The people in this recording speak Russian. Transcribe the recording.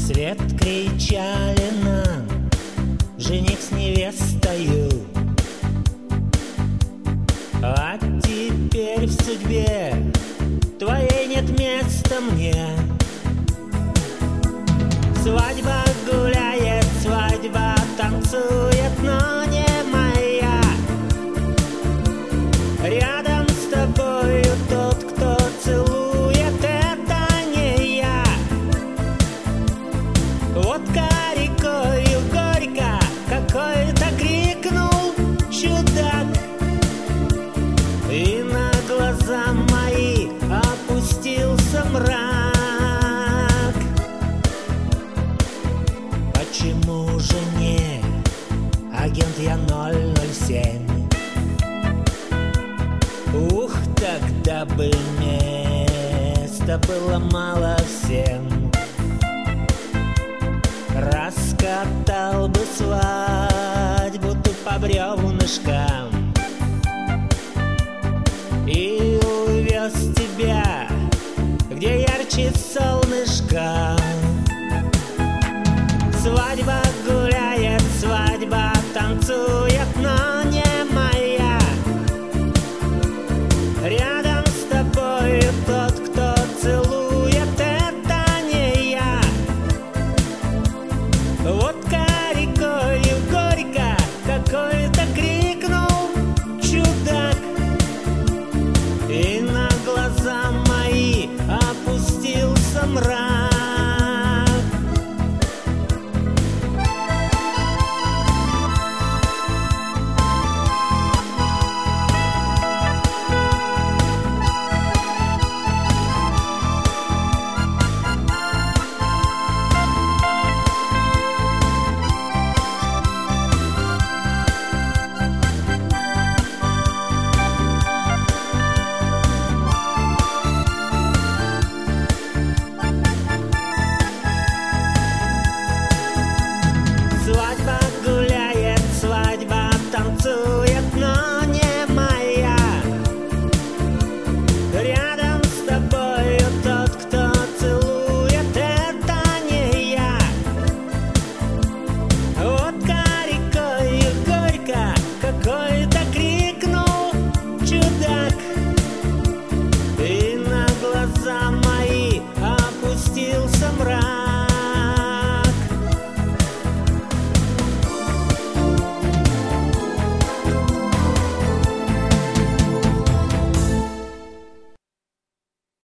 Вслед кричали нам жених с невестою. А теперь в судьбе твоей нет места мне. Свадьба гуляет, свадьба танцует, но не моя. Рядом с тобою тот, кто целует, это не я. Водка рекою горько, какой-то крикнул чудак, и на глаза мои опустился мрак. Почему же не агент я 007? Ух, тогда бы места было мало всем. Раскатал бы свадьбу тут по бревнышкам и увез тебя, где ярче солнышко. Свадьба